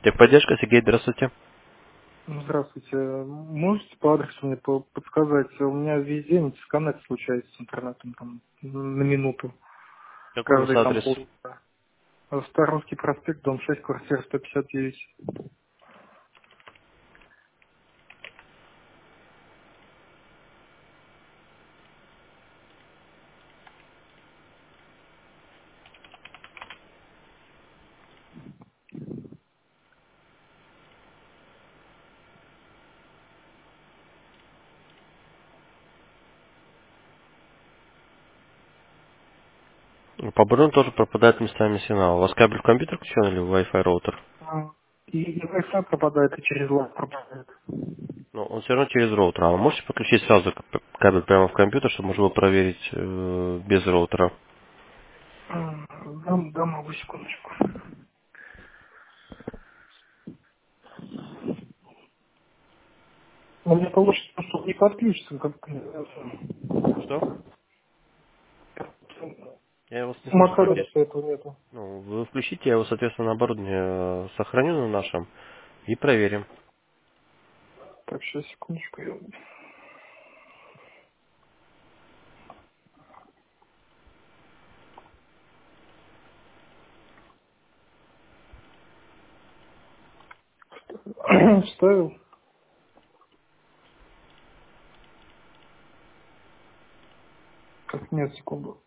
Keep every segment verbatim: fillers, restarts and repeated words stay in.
Техподдержка, Сергей, здравствуйте. Ну, здравствуйте. Можете по адресу мне по- подсказать? У меня везде дисконнект случается с интернетом там, на минуту. Какой у вас Каждый там адрес? полчаса. Старовский проспект, дом шесть, квартира сто пятьдесят девять. По оборону тоже пропадает местами сигнал. У вас кабель в компьютер включен или в Wi-Fi роутер? А, И, и Wi-Fi пропадает, и через лав пропадает. Ну, он все равно через роутер. А вы можете подключить сразу к- кабель прямо в компьютер, чтобы можно было проверить э, без роутера? А, Дам, дам могу секундочку. У меня получится, что не подключится. Как... Что? Я вас не слышу. Хотя- Самокадовства этого нету. Ну, вы включите, я его, соответственно, на оборудование э, сохраню на нашем и проверим. Так, сейчас, секундочку. Я вставил. Так, нет, секунду.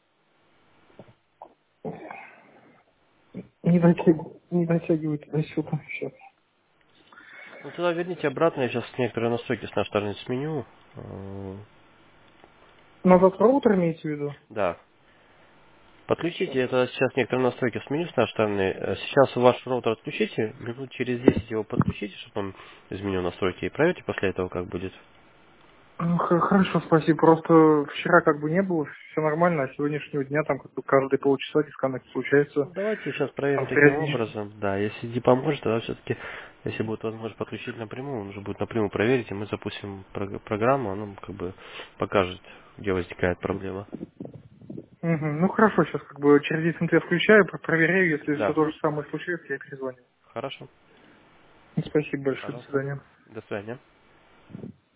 Не дотягивает, не дотягивает до сюда. Сейчас. Ну, тогда верните обратно, я сейчас некоторые настройки с нашей стороны сменю. Э, Назад роутер имеете в виду? Да. Сейчас. Подключите, это сейчас некоторые настройки сменю с нашей стороны. Э, Сейчас ваш роутер отключите, минут через десять его подключите, чтобы он изменил настройки, и проверьте после этого, как будет. Ну, х- Хорошо, спасибо. Просто вчера как бы не было, все нормально, а с сегодняшнего дня там как бы каждые полчаса дисконнект случается Ну, давайте сейчас проверим там таким периодически. образом. Да, если не поможет, тогда все-таки, если будет возможность подключить напрямую, он уже будет напрямую проверить, и мы запустим прог- программу, она как бы покажет, где возникает проблема. Мгм. Ну хорошо, сейчас как бы через десять минут я включаю, про- проверяю, если все Да, то же самое случается, я перезвоню. хорошо, Спасибо большое, до пожалуйста. свидания. До свидания.